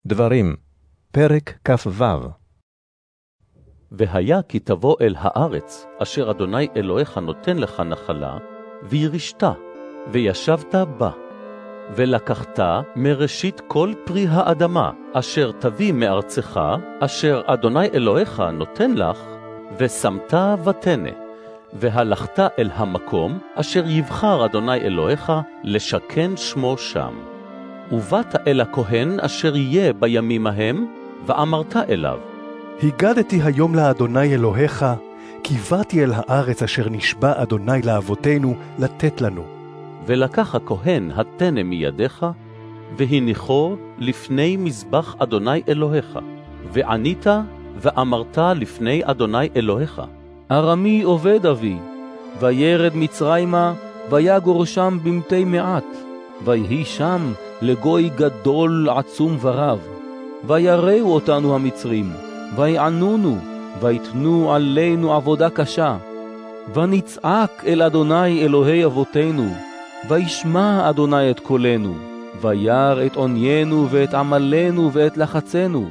דברים, פרק כ"ו. והיה כי תבוא אל הארץ, אשר אדוני אלוהיך נותן לך נחלה, וירשת, וישבת בה. ולקחת מראשית כל פרי האדמה, אשר תביא מארצך, אשר אדוני אלוהיך נותן לך, ושמת ותנה. והלכת אל המקום, אשר יבחר אדוני אלוהיך, לשכן שמו שם. ובאת אל הכהן אשר יהיה בימים ההם, ואמרת אליו, הגדתי היום לאדוני אלוהיך, כי באתי אל הארץ אשר נשבע אדוני לאבותינו לתת לנו. ולקח הכהן התנה מידיך, והניחו לפני מזבח אדוני אלוהיך. וענית ואמרת לפני אדוני אלוהיך, ארמי עובד אבי, וירד מצרימה, ויגור שם במתי מעט, ויהי שם לגוי גדול עצום ורב. ויראו אותנו המצרים, ויענונו, ויתנו עלינו עבודה קשה. ונצעק אל אדוני אלוהי אבותינו, וישמע אדוני את קולנו, וירא את עוניינו ואת עמלנו ואת לחצנו.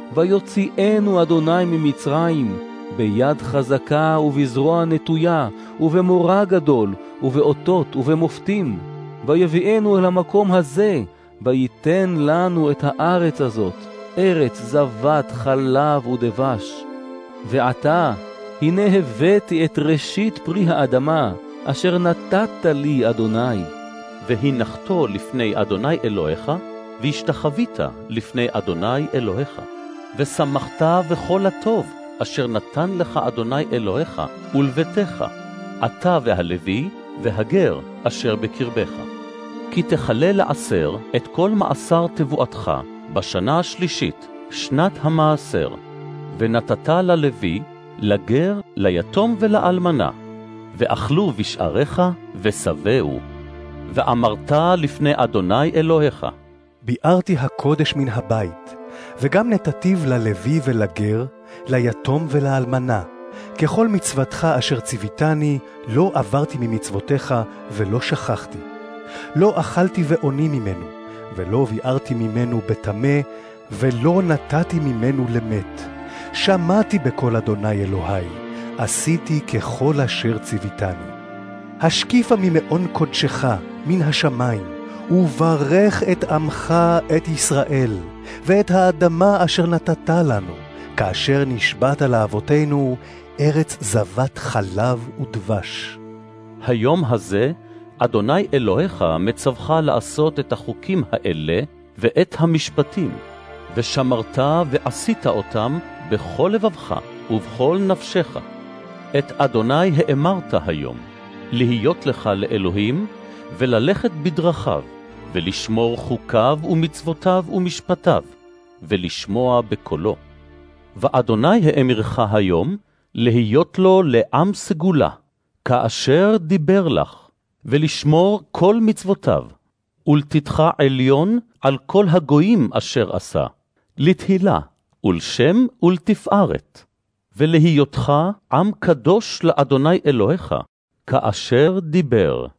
ויוציאנו אדוני ממצרים, ביד חזקה ובזרוע נטויה, ובמורא גדול, ובאותות ובמופתים. ויביאנו אל המקום הזה, ויתן לנו את הארץ הזאת, ארץ זבת חלב ודבש. ועתה, הנה הבאתי את ראשית פרי האדמה, אשר נתת לי אדוני. והנחתו לפני אדוני אלוהיך, והשתחווית לפני אדוני אלוהיך. ושמחת בכל הטוב, אשר נתן לך אדוני אלוהיך, ולביתך, אתה והלוי, והגר אשר בקרבך. כי תחלל לעשר את כל מעשר תבואתך, בשנה השלישית, שנת המעשר. ונתת ללוי, לגר, ליתום ולאלמנה. ואכלו בשעריך, ושבעו. ואמרת לפני אדוני אלוהיך, ביארתי הקודש מן הבית, וגם נתתיו ללוי ולגר, ליתום ולאלמנה. ככל מצוותך אשר ציוויתני, לא עברתי ממצוותיך ולא שכחתי. לא אכלתי ועוני ממנו, ולא ביארתי ממנו בטמא, ולא נתתי ממנו למת. שמעתי בקול אדוני אלוהי, עשיתי ככל אשר ציוויתני. השקיפה ממעון קודשך, מן השמיים, וברך את עמך את ישראל, ואת האדמה אשר נתת לנו, כאשר נשבעת לאבותינו, ארץ זבת חלב ודבש. היום הזה, אדוני אלוהיך מצווך לעשות את החוקים האלה, ואת המשפטים, ושמרת ועשית אותם בכל לבבך ובכל נפשך. את אדוני האמרת היום, להיות לך לאלוהים, וללכת בדרכיו, ולשמור חוקיו ומצוותיו ומשפטיו, ולשמוע בקולו. ואדוני האמרך היום, להיות לו לעם סגולה, כאשר דיבר לך, ולשמור כל מצוותיו, ולתתך עליון על כל הגויים אשר עשה, לתהילה, ולשם ולתפארת, ולהיותך עם קדוש לאדוני אלוהיך, כאשר דיבר.